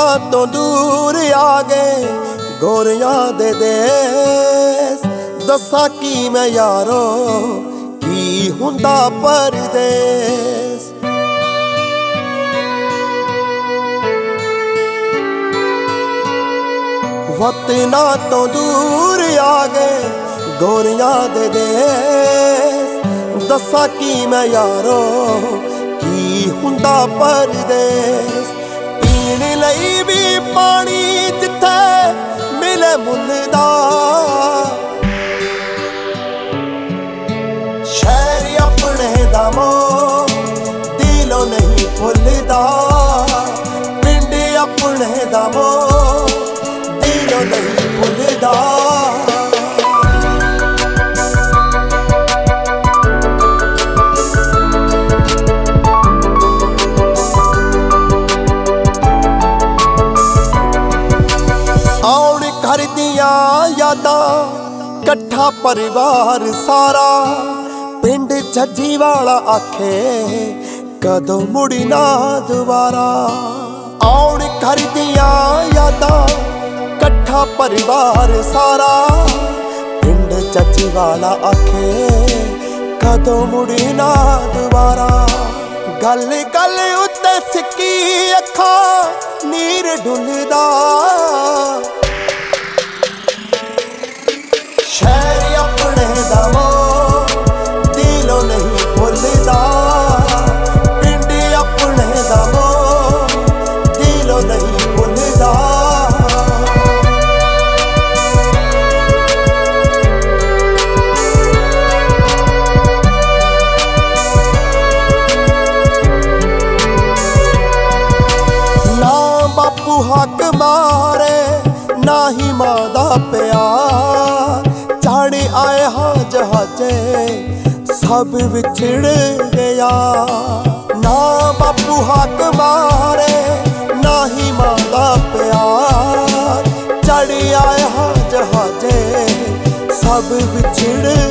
ਦਿਨਾਂ ਤੋਂ ਦੂਰ ਆ ਗਏ ਗੋਰਿਆਂ ਦੇ ਦੇਸ। ਦੱਸਾਂ ਕੀ ਮੈਂ ਯਾਰੋ ਕੀ ਹੁੰਦਾ ਪਰਦੇਸ। ਵਤਨਾਂ ਤੋਂ ਦੂਰ ਆ ਗਏ ਗੋਰਿਆਂ ਦੇ ਦੇਸ। ਦੱਸਾਂ ਕੀ ਮੈਂ ਯਾਰੋ ਕੀ ਹੁੰਦਾ ਪਰਦੇਸ। ਪੀਣ ਲਈ ਵੀ ਪਾਣੀ ਜਿੱਥੇ ਮਿਲੇ ਮੁੱਲ ਦਾ, ਸ਼ਹਿਰ ਆਪਣੇ ਦਾ ਮੋਹ ਦਿਲੋਂ ਨਹੀਂ ਭੁੱਲਦਾ। ਪਿੰਡ ਆਪਣੇ ਦਾ ਮੋਹ ਦਿਲੋਂ ਨਹੀਂ ਭੁੱਲਦਾ। ਆਉਣ ਘਰ ਦੀਆਂ ਯਾਦਾਂ ਇਕੱਠਾ ਪਰਿਵਾਰ ਸਾਰਾ। ਪਿੰਡ ਛੱਜੀ ਵਾਲਾ ਆਖੇ ਕਦੋਂ ਮੁੜੀ ਨਾ ਦੁਬਾਰਾ। ਆਉਣ ਘਰ ਦੀਆਂ ਯਾਦਾਂ ਇਕੱਠਾ ਪਰਿਵਾਰ ਸਾਰਾ। ਪਿੰਡ ਛੱਜੀ ਵਾਲਾ ਆਖੇ ਕਦੋਂ ਮੁੜੀ ਨਾ ਦੁਬਾਰਾ। ਗੱਲ ਗੱਲ ਉੱਤੇ ਸਿੱਕੀ ਅੱਖਾਂ ਨੀਰ ਡੁੱਲਦਾ। ਸ਼ਹਿਰ ਆਪਣੇ ਦਾ ਮੋਹ ਦਿਲੋਂ ਨਹੀਂ ਭੁੱਲਦਾ। ਪਿੰਡ ਆਪਣੇ ਦਾ ਮੋਹ ਦਿਲੋਂ ਨਹੀਂ ਭੁੱਲਦਾ। ਨਾ ਬਾਪੂ ਹੱਕ ਮਾਰੇ ਨਾ ਹੀ ਮਾਂ ਦਾ ਪਿਆਰ। ਚੜ੍ਹ ਆਏ ਹਾਂ ਜਹਾਜ਼ੇ ਸਭ ਵਿਛੜ ਗਿਆ। ਨਾ ਬਾਪੂ ਹੱਕ ਮਾਰੇ ਨਾ ਹੀ ਮਾਂ ਦਾ ਪਿਆਰ। ਚੜ੍ਹ ਆਏ ਹਾਂ ਜਹਾਜ਼ੇ ਸਭ ਵਿਛੜ